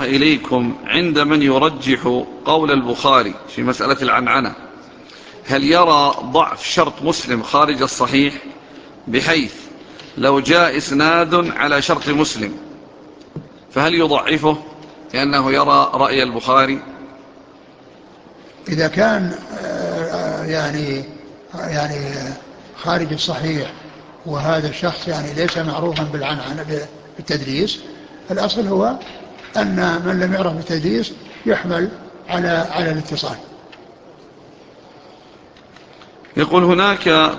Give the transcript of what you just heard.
إليكم عند من يرجح قول البخاري في مسألة العنعنة، هل يرى ضعف شرط مسلم خارج الصحيح، بحيث لو جاء إسناد على شرط مسلم فهل يضعفه لأنه يرى رأي البخاري؟ إذا كان يعني خارج الصحيح وهذا الشخص يعني ليس معروفا بالعنعنة بالتدليس، الأصل هو أن من لم يعرف بالتدليس يحمل على الاتصال. يقول هناك